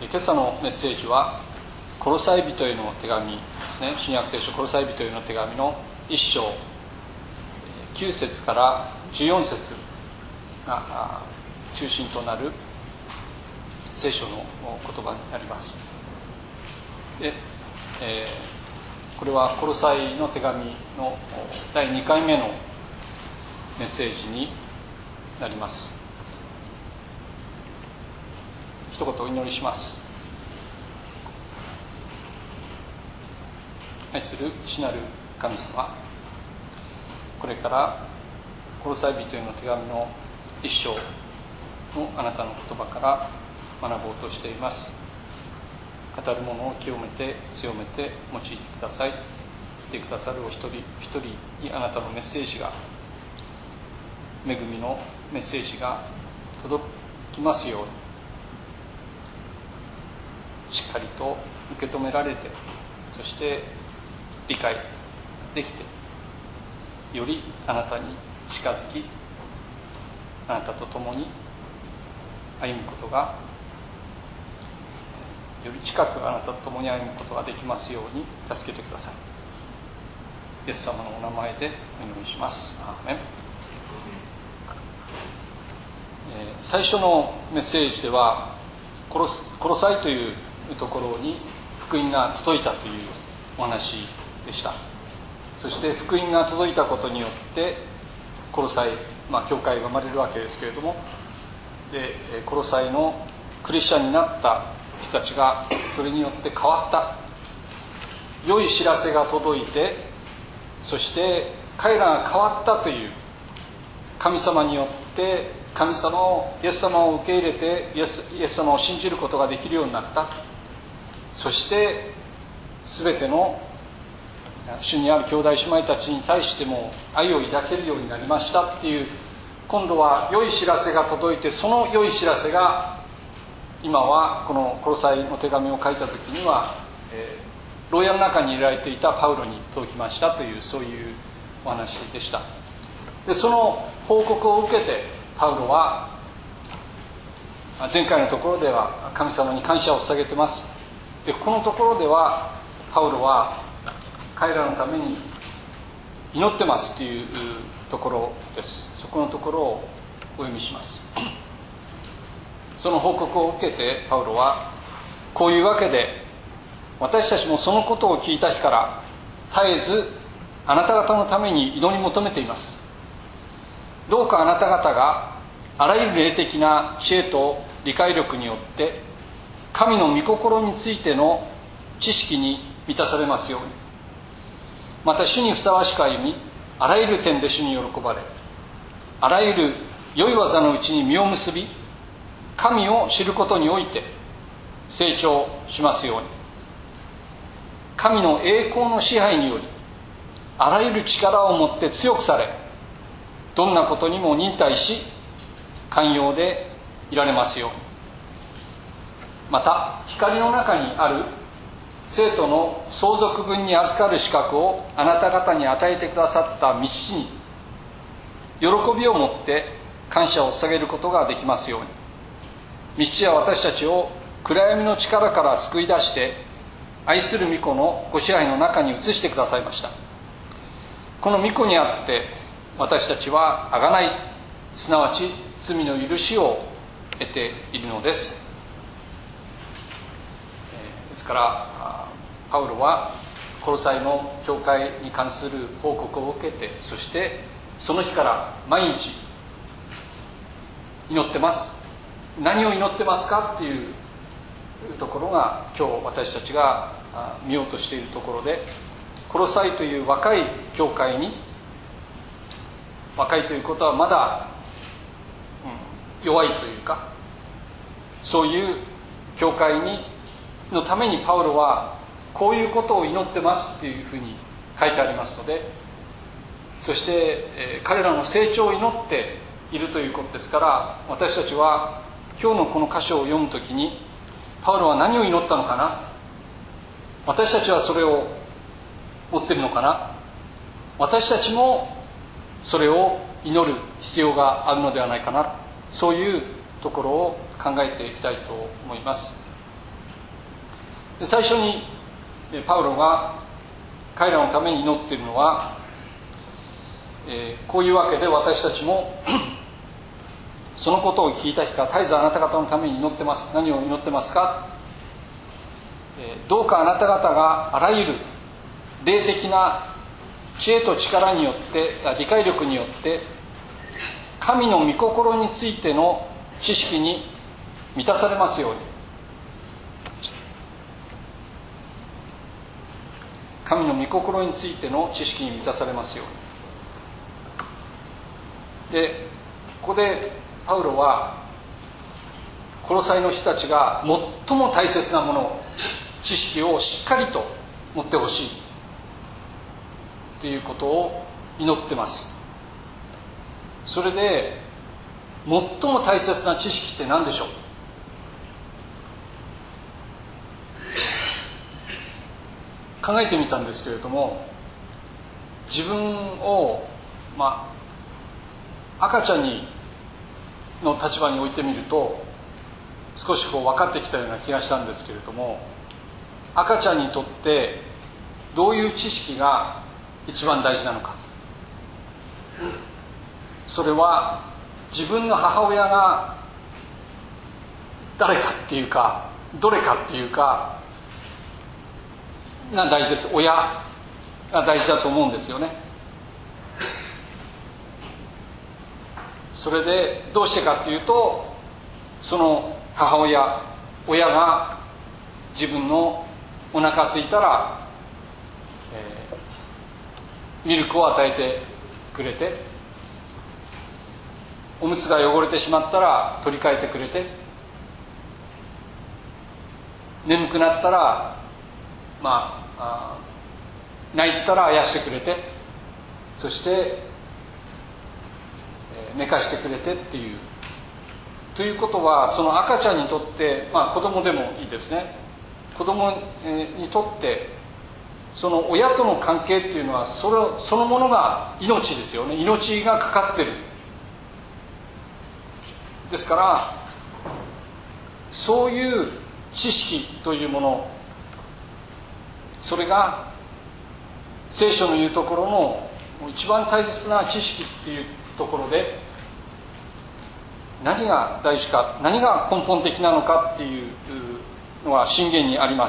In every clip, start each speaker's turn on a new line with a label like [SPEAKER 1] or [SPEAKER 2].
[SPEAKER 1] 今朝のメッセージはコロサイ人への手紙ですね。新約聖書コロサイ人への手紙の1章9節から14節が中心となる聖書の言葉になります。で、これはコロサイの手紙の第2回目のメッセージになります。一言お祈りします。愛する父なる神様、これからコロサイ人への手紙の1章のあなたの言葉から学ぼうとしています。語るものを清めて強めて用いてください。来てくださるお一人一人にあなたのメッセージが、恵みのメッセージが届きますように、しっかりと受け止められて、そして理解できて、よりあなたに近づき、あなたと共に歩むことが、より近くあなたと共に歩むことができますように助けてください。イエス様のお名前でお祈りします。アーメン。最初のメッセージではコロサイというところに福音が届いたというお話でした。そして福音が届いたことによってコロサイ、教会が生まれるわけですけれども、でコロサイのクリスチャンになった人たちがそれによって変わった、良い知らせが届いて、そして彼らが変わったという、神様によって神様を、イエス様を受け入れてイエス様を信じることができるようになった。そして全ての主にある兄弟姉妹たちに対しても愛を抱けるようになりましたっていう、今度は良い知らせが届いて、その良い知らせが今はこのコロサイの手紙を書いた時には、牢屋の中に入れられていたパウロに届きましたという、そういうお話でした。でその報告を受けてパウロは、前回のところでは神様に感謝を捧げてます。でこのところではパウロは彼らのために祈ってますというところです。そこのところをお読みします。その報告を受けてパウロはこういうわけで、私たちもそのことを聞いた日から絶えずあなた方のために祈り求めています。どうかあなた方があらゆる霊的な知恵と理解力によって神の御心についての知識に満たされますように、また主にふさわしく歩み、あらゆる点で主に喜ばれ、あらゆる良い技のうちに実を結び、神を知ることにおいて成長しますように、神の栄光の支配によりあらゆる力をもって強くされ、どんなことにも忍耐し寛容でいられますように、また光の中にある生徒の相続分に預かる資格をあなた方に与えてくださった御父に喜びを持って感謝を捧げることができますように、御父は私たちを暗闇の力から救い出して愛する御子のご支配の中に移してくださいました。この御子にあって私たちは贖い、すなわち罪の許しを得ているのです。ですからパウロはコロサイの教会に関する報告を受けて、そしてその日から毎日祈ってます。何を祈ってますかっていうところが今日私たちが見ようとしているところで、コロサイという若い教会に、若いということはまだ、弱いというか、そういう教会のためにパウロはこういうことを祈ってますっていうふうに書いてありますので、そして、彼らの成長を祈っているということですから、私たちは今日のこの箇所を読むときにパウロは何を祈ったのかな、私たちはそれを持っているのかな、私たちもそれを祈る必要があるのではないかな、そういうところを考えていきたいと思います。 最初にパウロが彼らのために祈っているのは、こういうわけで私たちもそのことを聞いた日から絶えずあなた方のために祈ってます。何を祈ってますか。どうかあなた方があらゆる霊的な知恵と力によって、理解力によって神の御心についての知識に満たされますように。神の御心についての知識に満たされますように。で、ここでパウロはコロサイの人たちが最も大切なもの、知識をしっかりと持ってほしいということを祈ってます。それで最も大切な知識って何でしょう。考えてみたんですけれども、自分を赤ちゃんの立場に置いてみると少し分かってきたような気がしたんですけれども、赤ちゃんにとってどういう知識が一番大事なのか。それは自分の母親が誰かっていうか、どれかっていうかが大事です。親が大事だと思うんですよね。それでどうしてかっていうと、その親が自分のお腹空いたら、ミルクを与えてくれて、おむつが汚れてしまったら取り替えてくれて、眠くなったら泣いてたらあやしてくれて、そして寝かしてくれてっていう。ということは、その赤ちゃんにとって、子供でもいいですね、子供にとってその親との関係っていうのはそのものが命ですよね。命がかかってる。ですからそういう知識というもの、それが聖書の言うところの一番大切な知識っていうところで、何が大事か、何が根本的なのかっていうのは箴言にあります。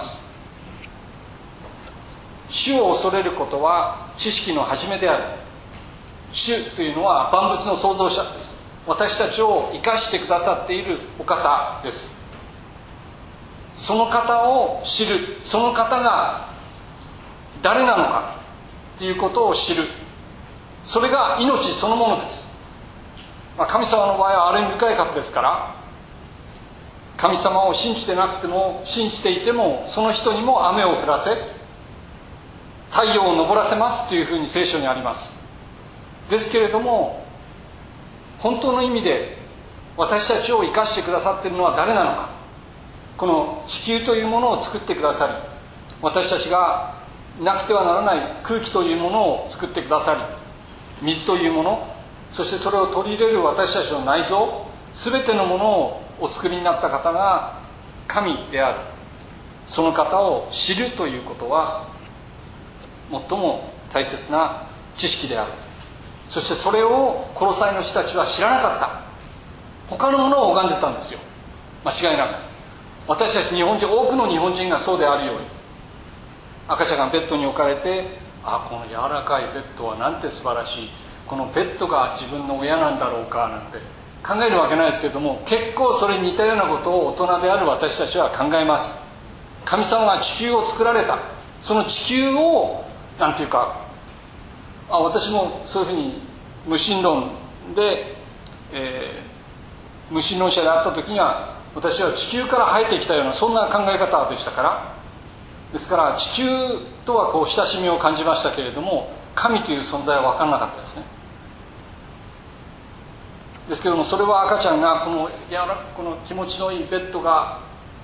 [SPEAKER 1] 主を恐れることは知識の始めである。主というのは万物の創造者です。私たちを生かしてくださっているお方です。その方を知る、その方が誰なのかということを知る、それが命そのものです。神様の場合は憐れみ深い方ですから、神様を信じてなくても信じていてもその人にも雨を降らせ太陽を昇らせますというふうに聖書にあります。ですけれども、本当の意味で私たちを生かしてくださっているのは誰なのか。この地球というものを作ってくださり、私たちがなくてはならない空気というものを作ってくださり、水というもの、そしてそれを取り入れる私たちの内臓、すべてのものをお作りになった方が神である。その方を知るということは最も大切な知識である。そしてそれをコロサイの人たちは知らなかった。他のものを拝んでたんですよ、間違いなく。私たち日本人、多くの日本人がそうであるように、赤ちゃんがベッドに置かれて、この柔らかいベッドはなんて素晴らしい、このベッドが自分の親なんだろうかなんて考えるわけないですけれども、結構それに似たようなことを大人である私たちは考えます。神様が地球を作られた、その地球をなんていうか、私もそういうふうに無神論で、無神論者であった時には、私は地球から生えてきたようなそんな考え方でしたから、ですから地球とは親しみを感じましたけれども、神という存在は分からなかったですね。ですけども、それは赤ちゃんがこの気持ちのいいベッドが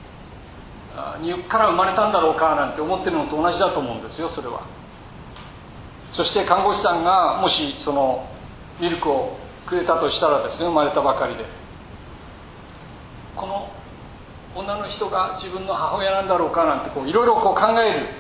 [SPEAKER 1] から生まれたんだろうかなんて思ってるのと同じだと思うんですよ、それは。そして看護師さんがもしそのミルクをくれたとしたらですね、生まれたばかりで、この女の人が自分の母親なんだろうかなんていろいろ考える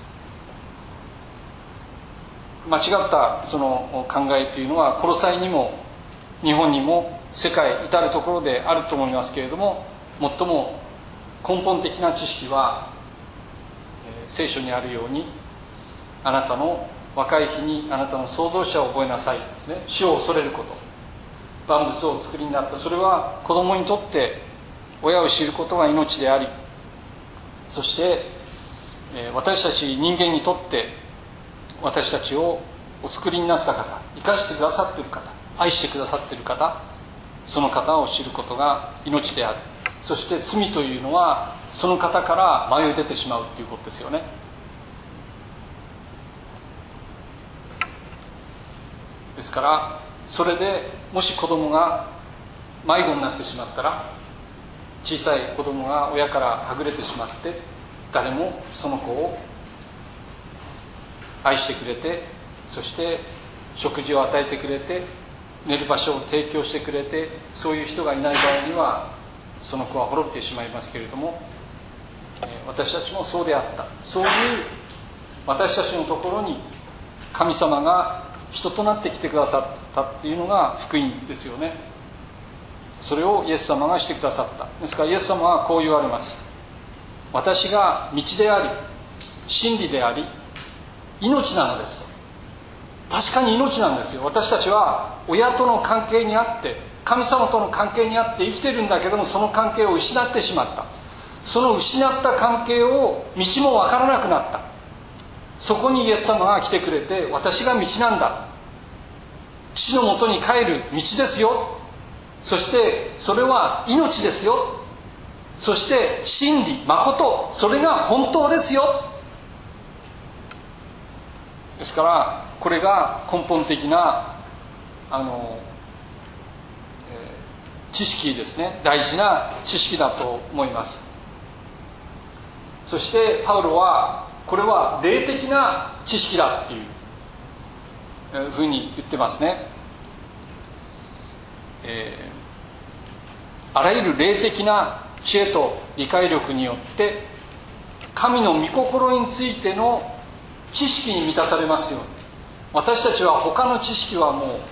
[SPEAKER 1] 間違ったその考えというのはコロサイにも日本にも世界至るところであると思いますけれども、最も根本的な知識は聖書にあるように、あなたの若い日にあなたの創造者を覚えなさいですね。死を恐れること、万物をお作りになった、それは子供にとって親を知ることが命であり、そして私たち人間にとって私たちをお作りになった方、生かしてくださっている方、愛してくださっている方、その方を知ることが命である。そして罪というのはその方から迷い出てしまうということですよね。ですからそれでもし子供が迷子になってしまったら、小さい子供が親からはぐれてしまって、誰もその子を愛してくれて、そして食事を与えてくれて、寝る場所を提供してくれて、そういう人がいない場合にはその子は滅びてしまいますけれども、私たちもそうであった。そういう私たちのところに神様が人となってきてくださったっていうのが福音ですよね。それをイエス様がしてくださった。ですからイエス様はこう言われます。私が道であり真理であり命なのです。確かに命なんですよ。私たちは親との関係にあって、神様との関係にあって生きてるんだけども、その関係を失ってしまった。その失った関係を道もわからなくなった。そこにイエス様が来てくれて、私が道なんだ、父のもとに帰る道ですよ、そしてそれは命ですよ、そして真理、誠、それが本当ですよ。ですからこれが根本的な知識ですね。大事な知識だと思います。そしてパウロはこれは霊的な知識だっていうふうに言ってますね。あらゆる霊的な知恵と理解力によって神の御心についての知識に満たされますように。私たちは他の知識はもう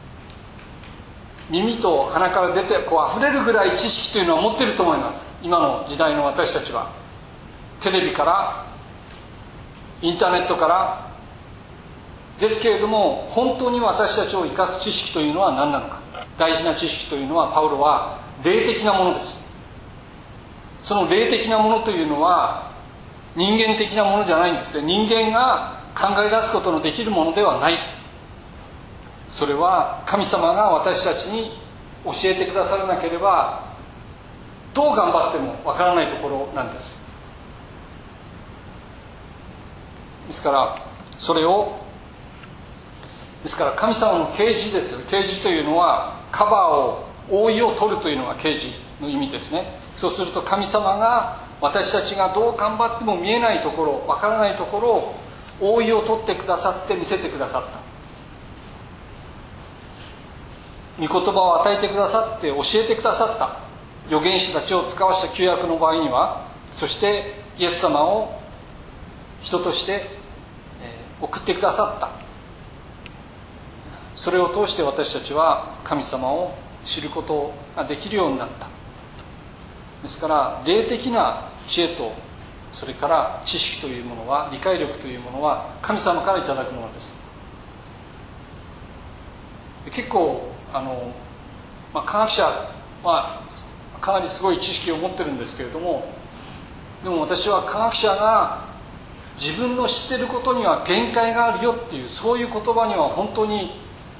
[SPEAKER 1] 耳と鼻から出て溢れるぐらい知識というのは持っていると思います。今の時代の私たちはテレビからインターネットからですけれども、本当に私たちを生かす知識というのは何なのか。大事な知識というのはパウロは霊的なものです。その霊的なものというのは人間的なものじゃないんですね。人間が考え出すことのできるものではない。それは神様が私たちに教えてくださらなければどう頑張ってもわからないところなんです。ですからそれを、ですから神様の啓示ですよ。啓示というのはカバーを、覆いを取るというのが啓示の意味ですね。そうすると神様が私たちがどう頑張っても見えないところ、わからないところを覆いを取ってくださって見せてくださった。御言葉を与えてくださって教えてくださった。預言者たちを使わした旧約の場合には、そしてイエス様を人として送ってくださった。それを通して私たちは神様を知ることができるようになった。ですから霊的な知恵とそれから知識というものは、理解力というものは神様からいただくものです。結構科学者はかなりすごい知識を持ってるんですけれども、でも私は科学者が自分の知っていることには限界があるよっていう、そういう言葉には本当に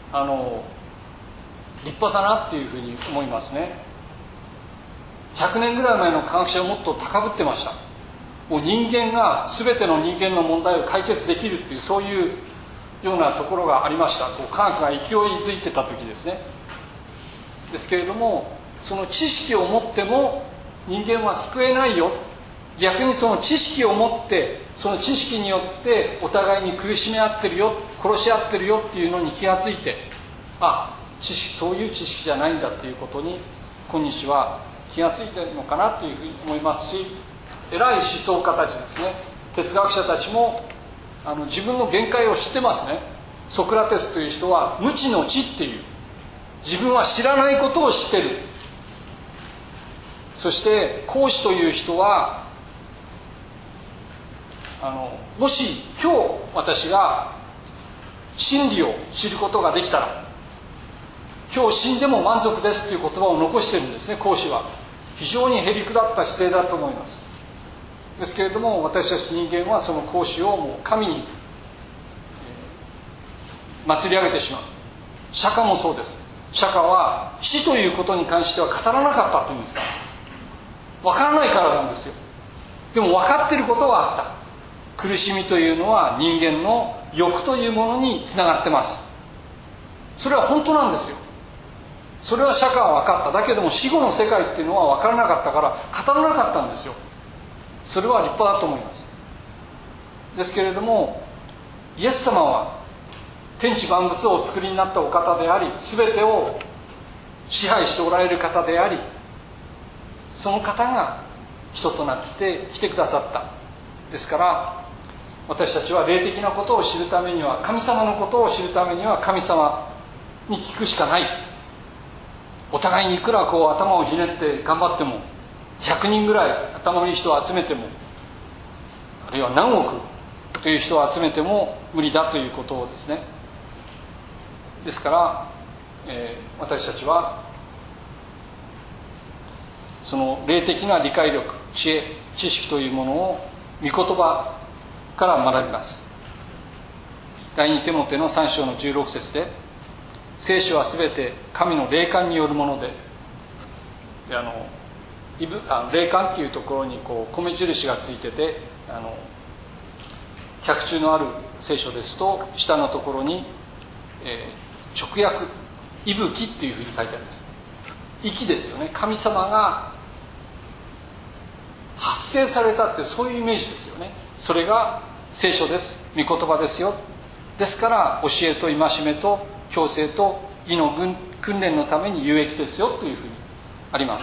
[SPEAKER 1] 立派だなっていうふうに思いますね。100年ぐらい前の科学者はもっと高ぶってました。もう人間が全ての人間の問題を解決できるっていう、そういうようなところがありました。科学が勢いづいてた時ですね。ですけれども、その知識を持っても人間は救えないよ。逆にその知識を持って、その知識によってお互いに苦しめ合ってるよ、殺し合ってるよっていうのに気がついて、知識、そういう知識じゃないんだっていうことに今日は気がついているのかなというふうに思いますし、偉い思想家たちですね、哲学者たちも自分の限界を知ってますね。ソクラテスという人は無知の知っていう、自分は知らないことを知っている。そして孔子という人はもし今日私が真理を知ることができたら、今日死んでも満足ですという言葉を残しているんですね。孔子は非常にへりくだった姿勢だと思います。ですけれども、私たち人間はその孔子をもう神に祭り上げてしまう。釈迦もそうです。釈迦は死ということに関しては語らなかったというんですから、分からないからなんですよ。でも分かっていることはあった。苦しみというのは人間の欲というものにつながってます。それは本当なんですよ。それは釈迦は分かった。だけども死後の世界っていうのは分からなかったから語らなかったんですよ。それは立派だと思います。ですけれども、イエス様は天地万物をお作りになったお方であり、全てを支配しておられる方であり、その方が人となって来てくださった。ですから私たちは霊的なことを知るためには、神様のことを知るためには神様に聞くしかない。お互いにいくら頭をひねって頑張っても、100人ぐらい頭のいい人を集めても、あるいは何億という人を集めても無理だということをですね。ですから、私たちはその霊的な理解力、知恵、知識というものを御言葉から学びます。第2テモテの3章の16節で、聖書はすべて神の霊感によるもので、霊感っていうところに米印がついてて、脚注のある聖書ですと下のところに、直訳息吹っていうふうに書いてあります。息ですよね。神様が発生されたってそういうイメージですよね。それが聖書です、御言葉ですよ。ですから教えと戒めと矯正と義の訓練のために有益ですよというふうにあります。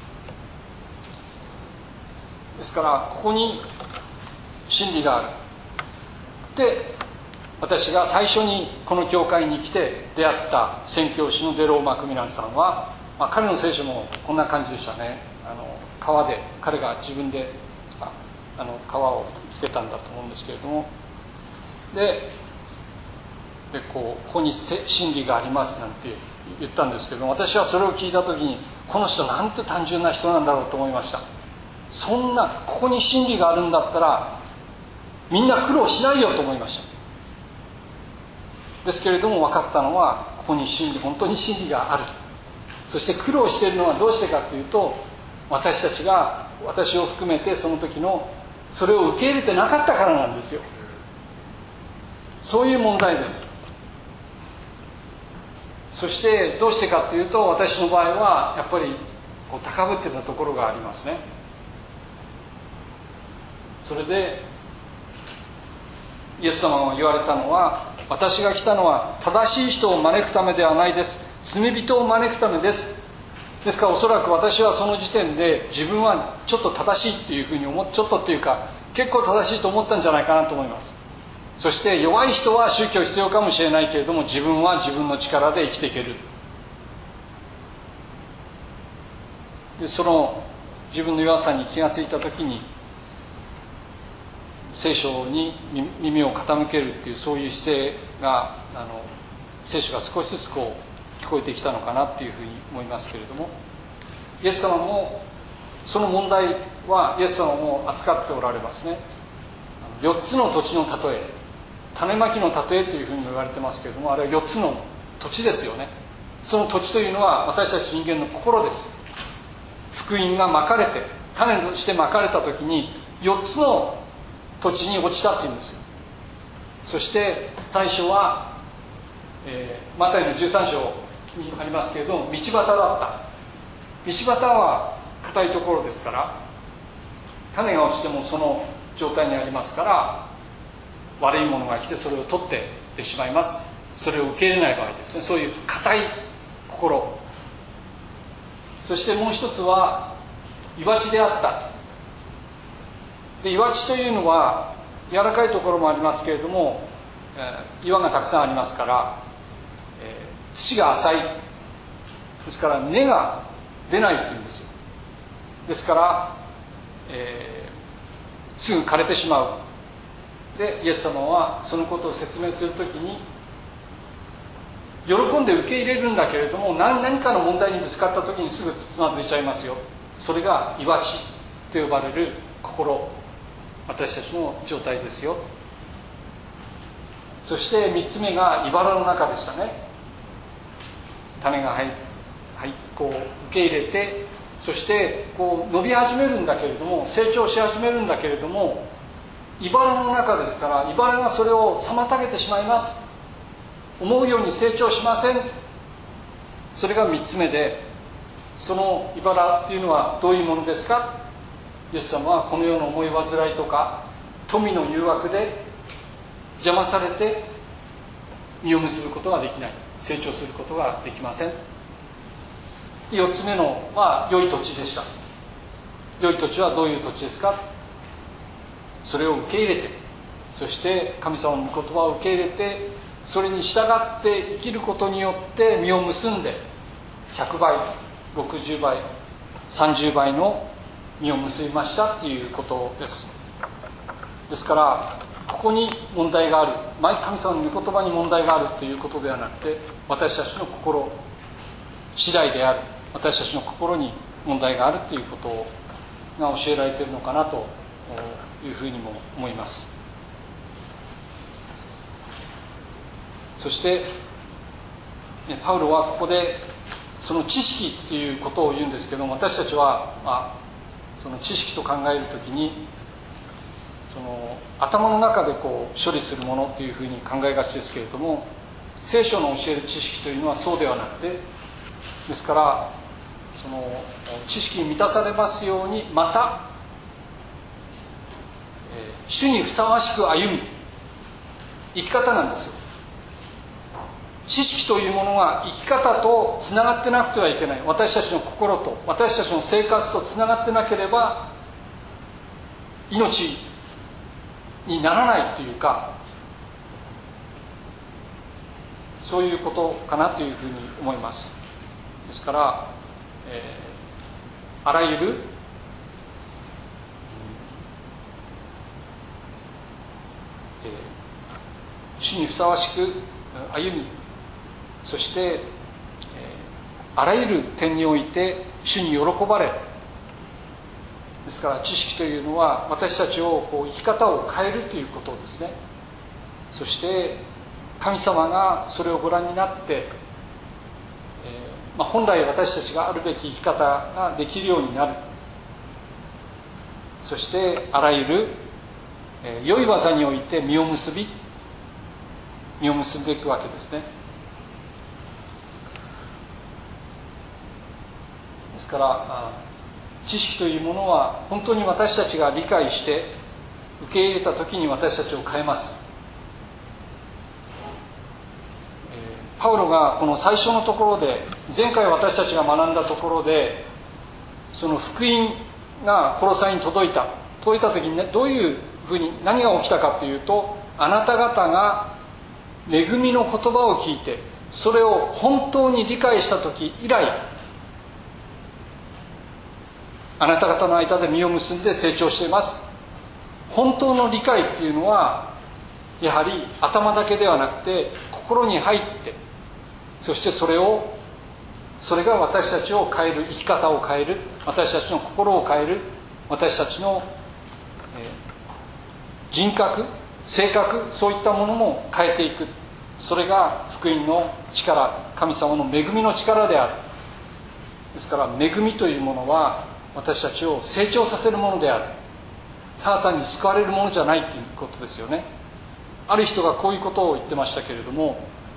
[SPEAKER 1] ですからここに真理がある。で、私が最初にこの教会に来て出会った宣教師のデロー・マクミランさんは、彼の聖書もこんな感じでしたね。川で彼が自分で川をつけたんだと思うんですけれども、でここに真理がありますなんて言ったんですけども、私はそれを聞いた時に、この人なんて単純な人なんだろうと思いました。そんなここに真理があるんだったらみんな苦労しないよと思いました。ですけれども分かったのは、ここに本当に真理がある。そして苦労しているのはどうしてかというと、私たちが、私を含めてその時のそれを受け入れてなかったからなんですよ。そういう問題です。そしてどうしてかというと、私の場合はやっぱり高ぶってたところがありますね。それでイエス様が言われたのは、私が来たのは正しい人を招くためではないです、罪人を招くためです。ですからおそらく私はその時点で自分はちょっと正しいっていうふうにちょっとっていうか結構正しいと思ったんじゃないかなと思います。そして弱い人は宗教必要かもしれないけれども、自分は自分の力で生きていける。でその自分の弱さに気がついた時に、聖書に耳を傾けるっていうそういう姿勢が聖書が少しずつ聞こえてきたのかなっていうふうに思いますけれども、イエス様もその問題はイエス様も扱っておられますね。4つの土地の例え、種まきの例えというふうに言われてますけれども、あれは4つの土地ですよね。その土地というのは私たち人間の心です。福音がまかれて、種としてまかれた時に4つの土地に落ちたっていうんですよ。そして最初は、マタイの13章にありますけれども、道端だった。道端は硬いところですから、種が落ちてもその状態にありますから、悪いものが来てそれを取っていってしまいます。それを受け入れない場合ですね。そういう硬い心。 そしてもう一つは岩地であった。で、岩地というのは柔らかいところもありますけれども、岩がたくさんありますから、土が浅いですから根が出ないっていうんですよ。ですから、すぐ枯れてしまう。で、イエス様はそのことを説明するときに、喜んで受け入れるんだけれども、何かの問題にぶつかったときにすぐつまずいちゃいますよ。それが岩地と呼ばれる心、私たちの状態ですよ。そして3つ目が茨の中でしたね。種がこう受け入れて、そしてこう伸び始めるんだけれども、成長し始めるんだけれども、茨の中ですから、茨がそれを妨げてしまいます。思うように成長しません。それが3つ目で、その茨っていうのはどういうものですか。イエス様はこの世の思い煩いとか富の誘惑で邪魔されて実を結ぶことができない、成長することができません。4つ目のは良い土地でした。良い土地はどういう土地ですか。それを受け入れて、そして神様の御言葉を受け入れて、それに従って生きることによって実を結んで、100倍、60倍、30倍の実を結びましたっていうことです。ですからここに問題がある、神様の御言葉に問題があるということではなくて、私たちの心次第である、私たちの心に問題があるということが教えられているのかなというふうにも思います。そしてパウロはここでその知識ということを言うんですけども、私たちは、その知識と考えるときにその頭の中でこう処理するものというふうに考えがちですけれども、聖書の教える知識というのはそうではなくて、ですからその知識に満たされますように、また主にふさわしく歩み、生き方なんですよ。知識というものが生き方とつながってなくてはいけない。私たちの心と私たちの生活とつながってなければ命にならないというか、そういうことかなというふうに思います。ですから、あらゆる主にふさわしく歩み、そして、あらゆる点において主に喜ばれ、ですから知識というのは私たちをこう生き方を変えるということですね。そして神様がそれをご覧になって、本来私たちがあるべき生き方ができるようになる。そしてあらゆる良い技において実を結んでいくわけですね。ですから知識というものは本当に私たちが理解して受け入れた時に私たちを変えます。パウロがこの最初のところで、前回私たちが学んだところで、その福音がコロサイに届いた時に、ね、どういうふうに何が起きたかというと、あなた方が恵みの言葉を聞いてそれを本当に理解した時以来、あなた方の間で実を結んで成長しています。本当の理解っていうのはやはり頭だけではなくて心に入って、そしてそれが私たちを変える、生き方を変える、私たちの心を変える、私たちの人格、性格、そういったものも変えていく。それが福音の力、神様の恵みの力である。ですから恵みというものは私たちを成長させるものである。ただ単に救われるものじゃないということですよね。ある人がこういうことを言ってましたけれども、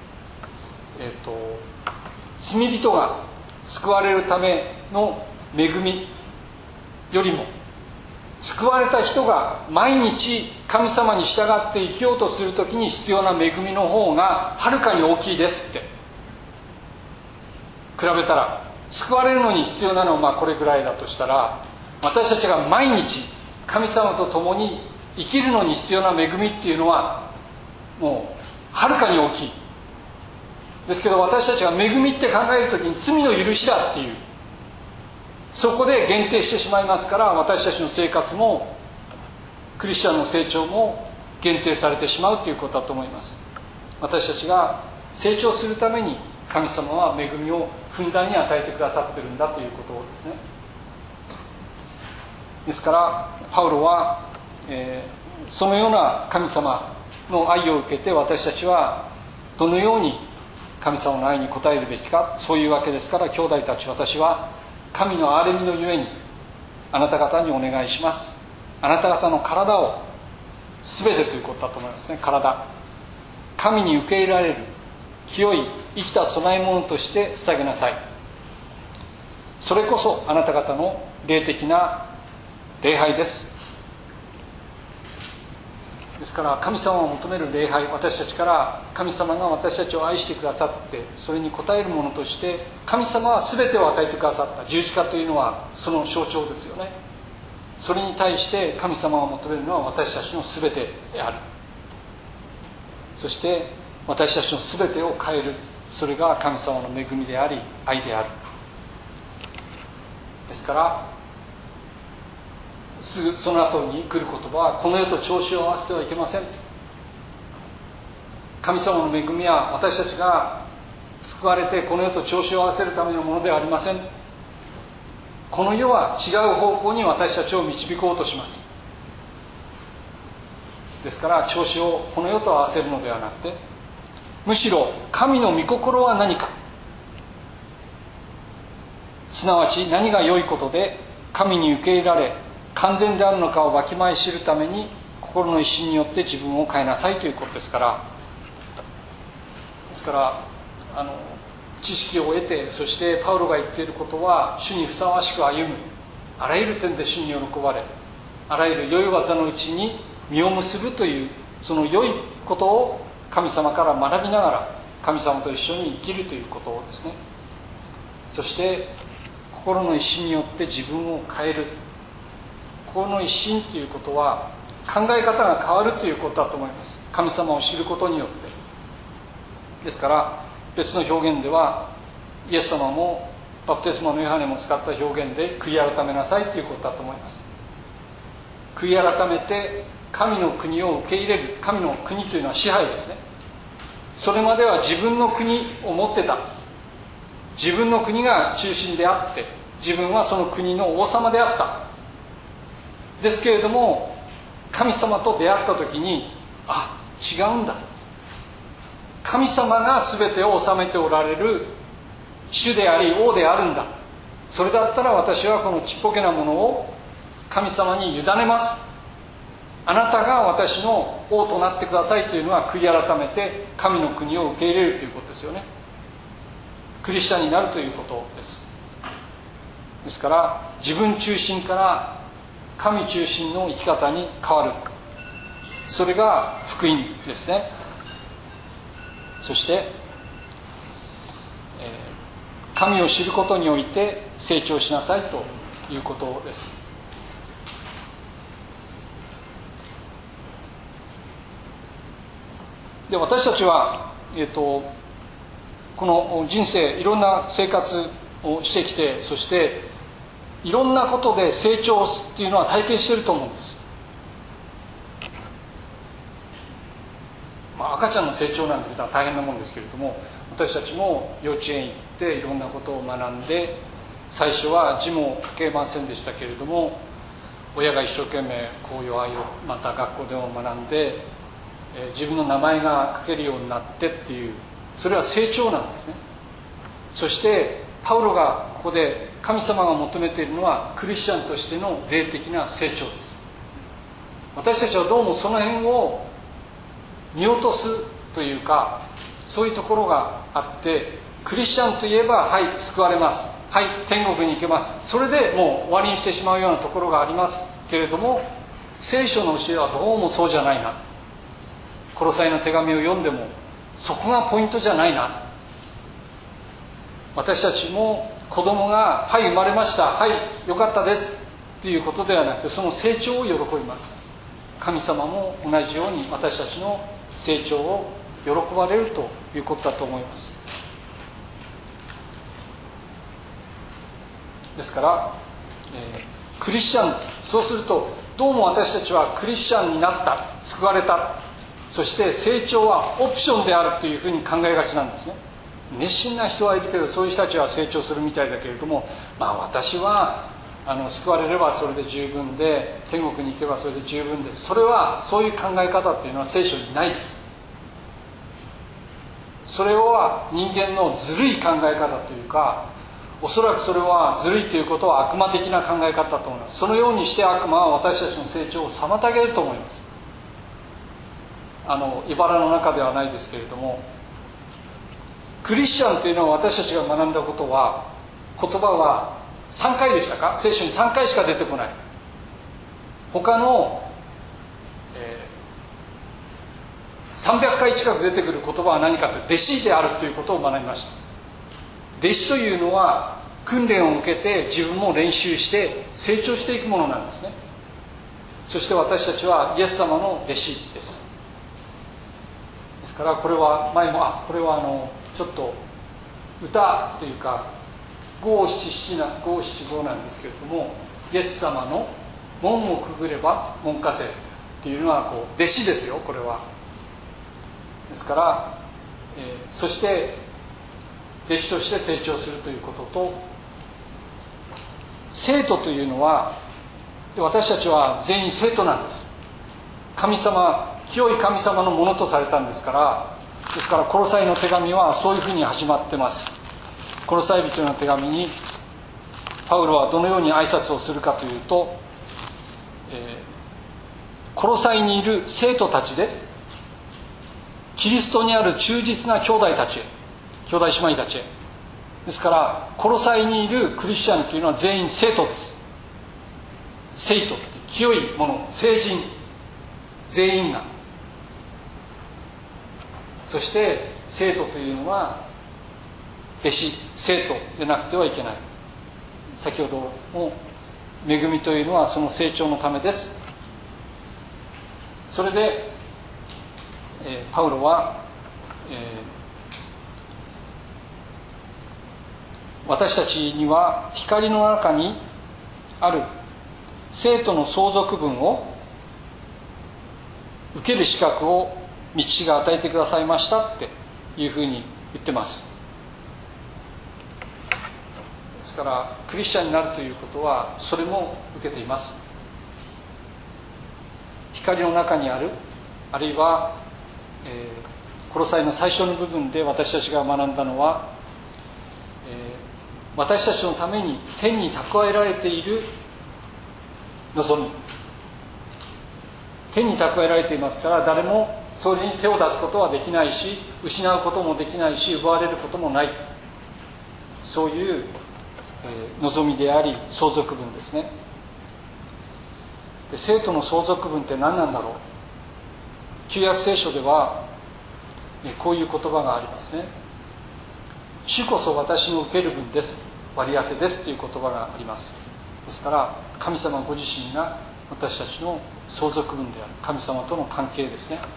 [SPEAKER 1] 罪人が救われるための恵みよりも、救われた人が毎日神様に従って生きようとするときに必要な恵みの方がはるかに大きいですって。比べたら救われるのに必要なのはこれぐらいだとしたら、私たちが毎日神様と共に生きるのに必要な恵みっていうのはもうはるかに大きいですけど、私たちが恵みって考えるときに罪の許しだっていう、そこで限定してしまいますから、私たちの生活もクリスチャンの成長も限定されてしまうということだと思います。私たちが成長するために神様は恵みをふんだんに与えてくださっているんだということですね。ですからパウロは、そのような神様の愛を受けて、私たちはどのように神様の愛に応えるべきか、そういうわけですから、兄弟たち、私は神の憐れみのゆえにあなた方にお願いします。あなた方の体を、全てということだと思いますね。体、神に受け入れられる清い生きた供え物として捧げなさい。それこそあなた方の霊的な礼拝です。ですから神様を求める礼拝、私たちから神様が私たちを愛してくださって、それに応えるものとして神様は全てを与えてくださった。十字架というのはその象徴ですよね。それに対して神様を求めるのは私たちの全てである。そして私たちの全てを変える、それが神様の恵みであり愛である。ですからすぐその後に来る言葉は、この世と調子を合わせてはいけません。神様の恵みは私たちが救われてこの世と調子を合わせるためのものではありません。この世は違う方向に私たちを導こうとします。ですから調子をこの世と合わせるのではなくて、むしろ神の御心は何か、すなわち何が良いことで神に受け入れられ完全であるのかをわきまえ知るために、心の一心によって自分を変えなさいということですから、知識を得て、そしてパウロが言っていることは主にふさわしく歩む、あらゆる点で主に喜ばれ、あらゆる良い技のうちに実を結ぶという、その良いことを神様から学びながら神様と一緒に生きるということですね。そして心の一心によって自分を変える。心の一心ということは考え方が変わるということだと思います。神様を知ることによって。ですから別の表現では、イエス様もバプテスマのヨハネも使った表現で悔い改めなさいということだと思います。悔い改めて神の国を受け入れる。神の国というのは支配ですね。それまでは自分の国を持ってた。自分の国が中心であって、自分はその国の王様であった。ですけれども、神様と出会った時に、違うんだ。神様が全てを治めておられる主であり王であるんだ。それだったら私はこのちっぽけなものを神様に委ねます。あなたが私の王となってくださいというのは、悔い改めて神の国を受け入れるということですよね。クリスチャンになるということです。ですから自分中心から神中心の生き方に変わる。それが福音ですね。そして神を知ることにおいて成長しなさいということです。で、私たちは、この人生いろんな生活をしてきて、そしていろんなことで成長っていうのは体験していると思うんです。赤ちゃんの成長なんていうのは大変なもんですけれども、私たちも幼稚園行っていろんなことを学んで、最初は字も書けませんでしたけれども、親が一生懸命こういう愛をまた学校でも学んで、自分の名前が書けるようになってっていう、それは成長なんですね。そしてパウロがここで神様が求めているのはクリスチャンとしての霊的な成長です。私たちはどうもその辺を見落とすというか、そういうところがあって、クリスチャンといえば救われます、天国に行けます、それでもう終わりにしてしまうようなところがありますけれども、聖書の教えはどうもそうじゃないな。コロサイの手紙を読んでもそこがポイントじゃないな。私たちも子供がはい生まれました、はいよかったですということではなくて、その成長を喜びます。神様も同じように私たちの成長を喜ばれるということだと思います。ですから、クリスチャン、そうするとどうも私たちはクリスチャンになった、救われた、そして成長はオプションであるというふうに考えがちなんですね。熱心な人はいるけど、そういう人たちは成長するみたいだけれども、私は救われればそれで十分で、天国に行けばそれで十分です。それはそういう考え方というのは聖書にないです。それは人間のずるい考え方というか、おそらくそれはずるいということは悪魔的な考え方だと思います。そのようにして悪魔は私たちの成長を妨げると思います。茨の中ではないですけれども、クリスチャンというのは私たちが学んだことは、言葉は3回でしたか？聖書に3回しか出てこない。他の、300回近く出てくる言葉は何かというと、弟子であるということを学びました。弟子というのは訓練を受けて自分も練習して成長していくものなんですね。そして私たちはイエス様の弟子です。ですからこれは前もこれはちょっと歌というか五七五なんですけれども、イエス様の門をくぐれば門風っていうのは弟子ですよ、これは。ですから、そして弟子として成長するということと、生徒というのは、私たちは全員生徒なんです。神様、清い神様のものとされたんですから。ですからコロサイの手紙はそういうふうに始まってます。コロサイ人の手紙にパウロはどのように挨拶をするかというと、コロサイにいる生徒たちでキリストにある忠実な兄弟たちへ、兄弟姉妹たちへ。ですからコロサイにいるクリスチャンというのは全員生徒です。生徒って清いもの、聖人全員が。そして生徒というのは弟子、生徒でなくてはいけない。先ほども恵みというのはその成長のためです。それで、パウロは、私たちには光の中にある生徒の相続分を受ける資格を御父が与えてくださいましたっていうふうに言ってます。ですからクリスチャンになるということはそれも受けています。光の中にある、あるいは、コロサイの最初の部分で私たちが学んだのは、私たちのために天に蓄えられている望み、天に蓄えられていますから、誰もそれに手を出すことはできないし、失うこともできないし、奪われることもない、そういう、望みであり相続分ですね。で、生徒の相続分って何なんだろう。旧約聖書ではこういう言葉がありますね。主こそ私の受ける分です、割り当てですという言葉があります。ですから神様ご自身が私たちの相続分である、神様との関係ですね。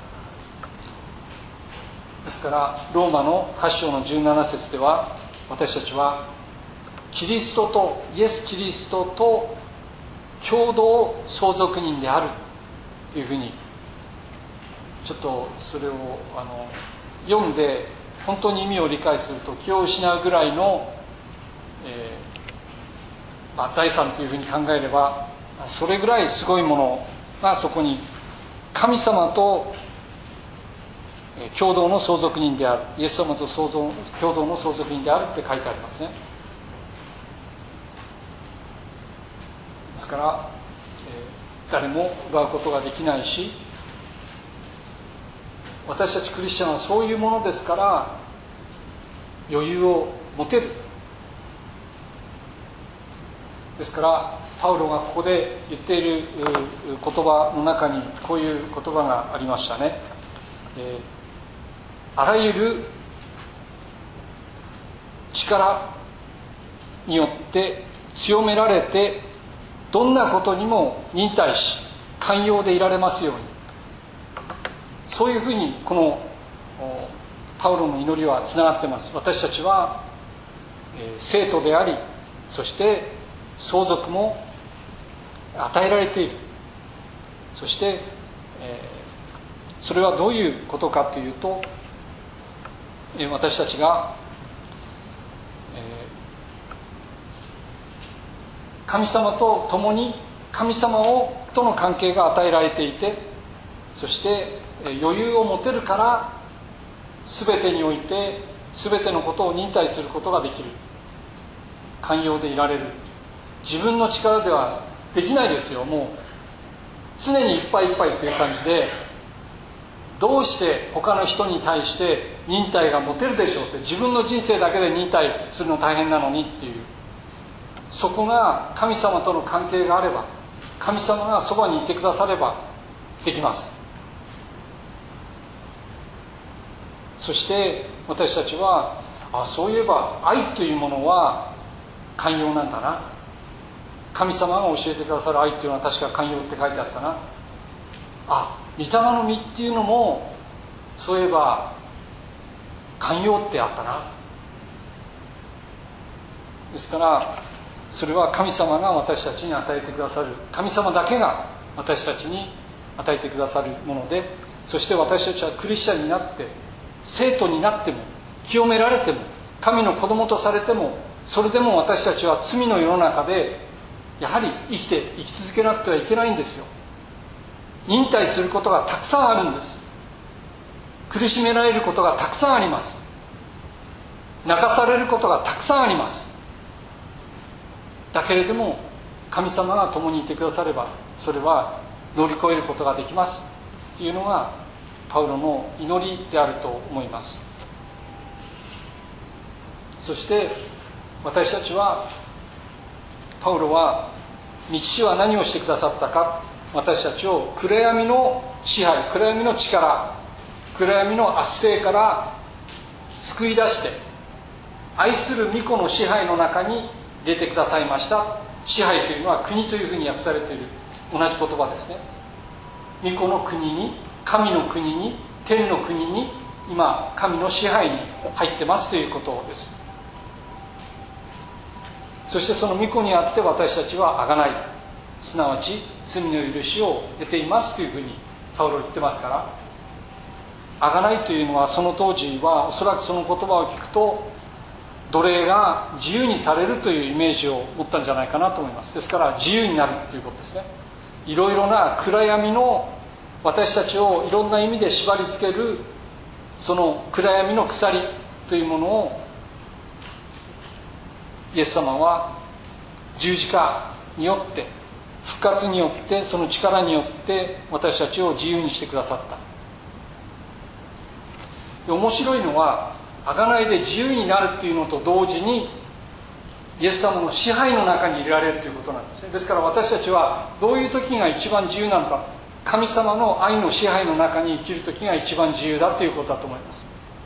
[SPEAKER 1] ですからローマの8章の17節では、私たちはキリストとイエス・キリストと共同相続人であるというふうに、ちょっとそれを読んで本当に意味を理解すると気を失うぐらいの、財産というふうに考えれば、それぐらいすごいものがそこに、神様と共同の相続人である、イエス様と共同の相続人であるって書いてありますね。ですから、誰も奪うことができないし、私たちクリスチャンはそういうものですから余裕を持てる。ですからパウロがここで言っている言葉の中にこういう言葉がありましたね。あらゆる力によって強められて、どんなことにも忍耐し寛容でいられますように、そういうふうにこのパウロの祈りはつながっています。私たちは生徒であり、そして相続も与えられている。そしてそれはどういうことかというと、私たちが神様と共に神様との関係が与えられていて、そして余裕を持てるから全てにおいて全てのことを忍耐することができる。寛容でいられる。自分の力ではできないですよ。もう常にいっぱいいっぱいという感じで、どうして他の人に対して忍耐が持てるでしょうって、自分の人生だけで忍耐するの大変なのにっていう、そこが神様との関係があれば、神様がそばにいてくださればできます。そして私たちは、そういえば愛というものは寛容なんだな、神様が教えてくださる愛っていうのは確か寛容って書いてあったな、御霊の実っていうのもそういえば寛容ってあったな。ですからそれは神様が私たちに与えてくださる、神様だけが私たちに与えてくださるもので、そして私たちはクリスチャンになって生徒になっても清められても神の子供とされても、それでも私たちは罪の世の中でやはり生き続けなくてはいけないんですよ。忍耐することがたくさんあるんです。苦しめられることがたくさんあります。泣かされることがたくさんあります。だけれども神様が共にいてくだされば、それは乗り越えることができますというのがパウロの祈りであると思います。そして私たちは、パウロは父は何をしてくださったか、私たちを暗闇の支配、暗闇の力、暗闇の圧政から救い出して、愛する御子の支配の中に入れてくださいました。支配というのは国というふうに訳されている同じ言葉ですね。御子の国に、神の国に、天の国に今神の支配に入ってますということです。そしてその御子にあって私たちは贖い、すなわち罪の許しを得ていますというふうにパウロ言ってますから、贖いというのはその当時はおそらくその言葉を聞くと奴隷が自由にされるというイメージを持ったんじゃないかなと思います。ですから自由になるということですね。いろいろな暗闇の私たちをいろんな意味で縛り付けるその暗闇の鎖というものをイエス様は十字架によって復活によってその力によって私たちを自由にしてくださった。で、面白いのは贖いで自由になるというのと同時にイエス様の支配の中に入れられるということなんですね。ですから私たちはどういう時が一番自由なのか、神様の愛の支配の中に生きる時が一番自由だということだと思います。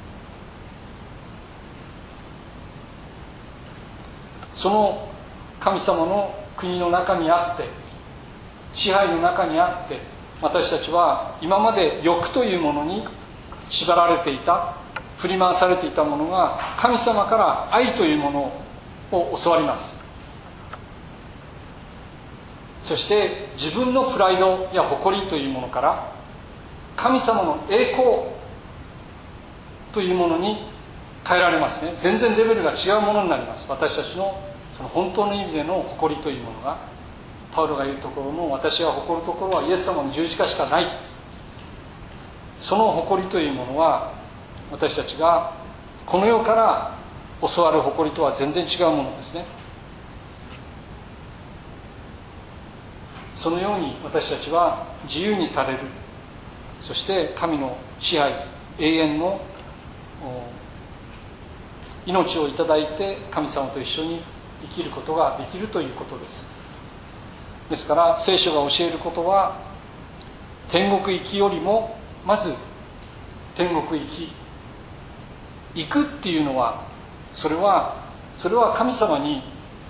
[SPEAKER 1] その神様の国の中にあって支配の中にあって、私たちは今まで欲というものに縛られていた、振り回されていたものが神様から愛というものを教わります。そして自分のプライドや誇りというものから神様の栄光というものに変えられますね。全然レベルが違うものになります。私たちのその本当の意味での誇りというものが、パウロが言うところの私は誇るところはイエス様の十字架しかない、その誇りというものは私たちがこの世から教わる誇りとは全然違うものですね。そのように私たちは自由にされる、そして神の支配、永遠の命をいただいて神様と一緒に生きることができるということです。ですから聖書が教えることは、天国行きよりもまず天国行くっていうのは、それは神様に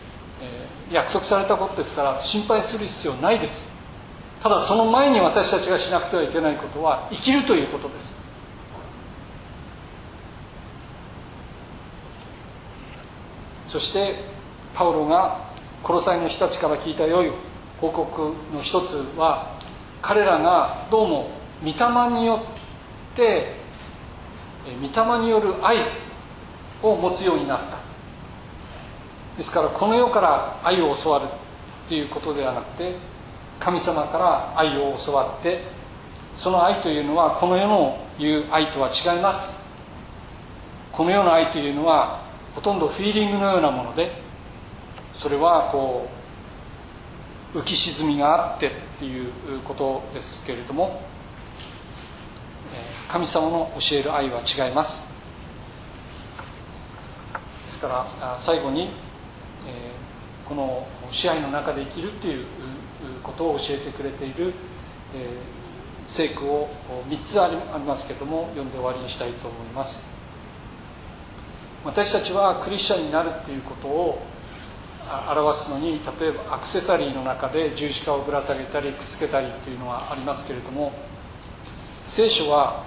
[SPEAKER 1] 約束されたことですから心配する必要ないです。ただその前に私たちがしなくてはいけないことは生きるということです。そしてパウロがコロサイの人たちから聞いた良い報告の一つは、彼らがどうも御霊によって御霊による愛を持つようになった。ですからこの世から愛を教わるということではなくて、神様から愛を教わって、その愛というのはこの世の言う愛とは違います。この世の愛というのはほとんどフィーリングのようなもので、それはこう浮き沈みがあってっていうことですけれども、神様の教える愛は違います。ですから最後に、この支配の中で生きるということを教えてくれている聖句を3つありますけれども、読んで終わりにしたいと思います。私たちはクリスチャンになるということを表すのに、例えばアクセサリーの中で十字架をぶら下げたりくっつけたりというのはありますけれども、聖書は、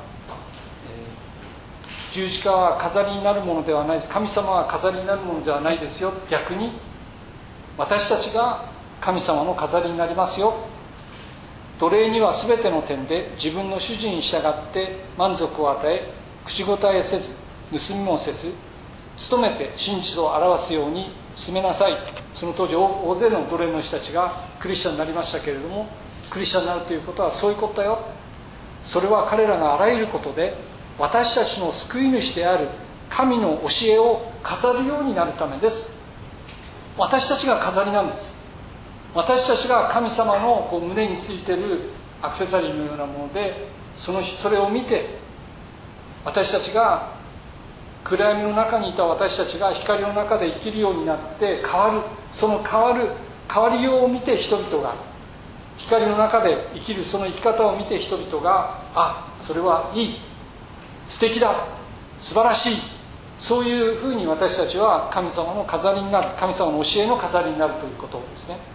[SPEAKER 1] 十字架は飾りになるものではないです。神様は飾りになるものではないですよ。逆に私たちが神様の飾りになりますよ。奴隷には全ての点で自分の主人に従って満足を与え、口答えせず盗みもせず、努めて真実を表すように進めなさい。その当時大勢の奴隷の人たちがクリスチャンになりましたけれども、クリスチャンになるということはそういうことだよ。それは彼らがあらゆることで私たちの救い主である神の教えを語るようになるためです。私たちが飾りなんです。私たちが神様の胸についているアクセサリーのようなもので、それを見て、私たちが暗闇の中にいた私たちが光の中で生きるようになって変わる。その変わりようを見て人々が、光の中で生きるその生き方を見て人々が、あ、それはいい、素敵だ、素晴らしい、そういうふうに私たちは神様の飾りになる、神様の教えの飾りになるということですね。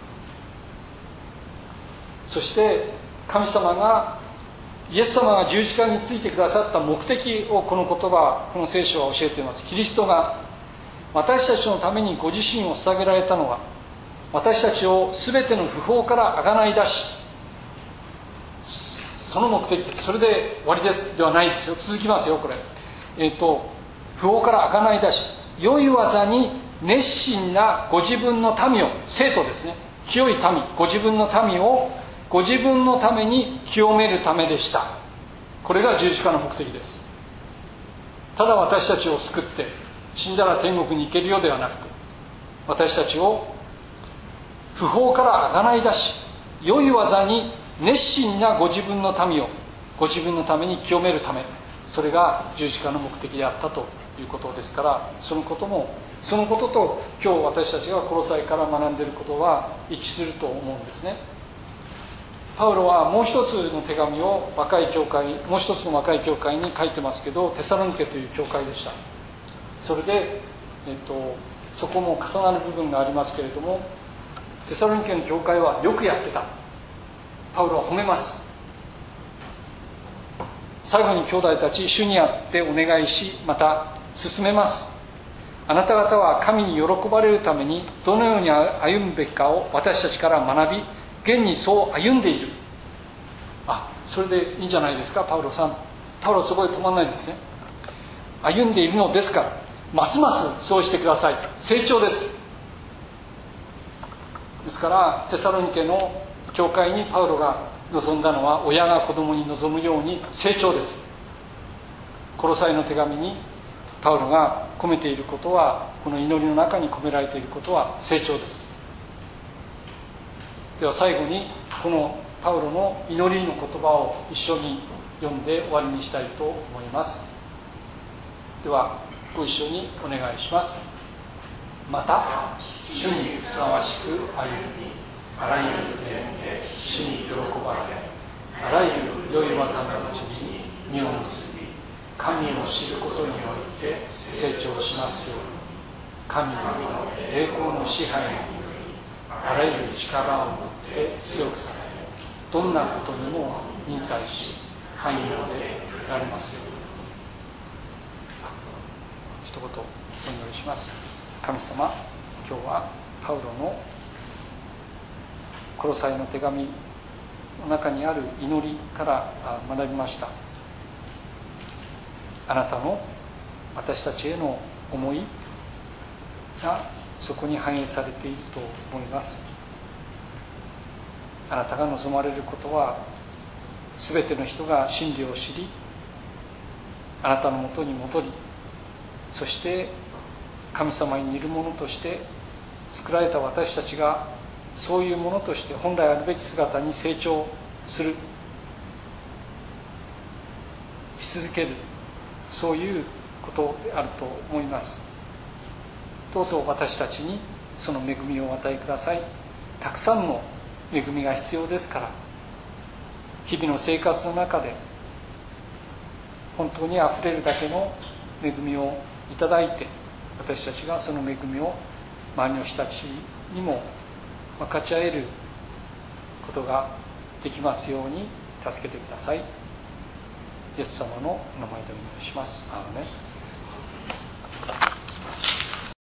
[SPEAKER 1] そして神様が、イエス様が十字架についてくださった目的をこの言葉、この聖書は教えています。キリストが私たちのためにご自身を捧げられたのは、私たちを全ての不法から贖い出し、その目的です。それで終わりですではないですよ。続きますよ、これ。不法から贖い出し、良い技に熱心なご自分の民を、生徒ですね、清い民、ご自分の民をご自分のために清めるためでした。これが十字架の目的です。ただ私たちを救って死んだら天国に行けるようではなくて、私たちを不法から贖い出し、良い技に熱心なご自分の民をご自分のために清めるため、それが十字架の目的であったということですから、そのことと今日私たちがコロサイから学んでいることは一致すると思うんですね。パウロはもう一つの手紙をもう一つの若い教会に書いてますけど、テサロニケという教会でした。それで、そこも重なる部分がありますけれども、テサロニケの教会はよくやってた。パウロは褒めます。最後に兄弟たち、主にあってお願いし、また進めます。あなた方は神に喜ばれるためにどのように歩むべきかを私たちから学び、現にそう歩んでいる。それでいいんじゃないですか、パウロさん。パウロそこで止まらないんですね。歩んでいるのですから、ますますそうしてください。成長です。ですからテサロニケの教会にパウロが望んだのは、親が子供に望むように成長です。コロサイの手紙にパウロが込めていることは、この祈りの中に込められていることは成長です。では最後にこのパウロの祈りの言葉を一緒に読んで終わりにしたいと思います。ではご一緒にお願いします。また主にふさわしく歩み、あらゆる点で主に喜ばれ、あらゆる良い技のうちに実を結び、神を知ることにおいて成長しますように。神の栄光の支配にあらゆる力を持って強くされ、どんなことにも忍耐し寛容でいられますように。一言お祈りします。神様、今日はパウロのコロサイの手紙の中にある祈りから学びました。あなたの私たちへの思いがそこに反映されていると思います。あなたが望まれることは、すべての人が真理を知り、あなたのもとに戻り、そして神様に似るものとして作られた私たちがそういうものとして本来あるべき姿に成長する、し続ける、そういうことであると思います。どうぞ私たちにその恵みをお与えください。たくさんの恵みが必要ですから、日々の生活の中で本当にあふれるだけの恵みをいただいて、私たちがその恵みを周りの人たちにも分かち合えることができますように助けてください。イエス様のお名前でお願いします。アーメン。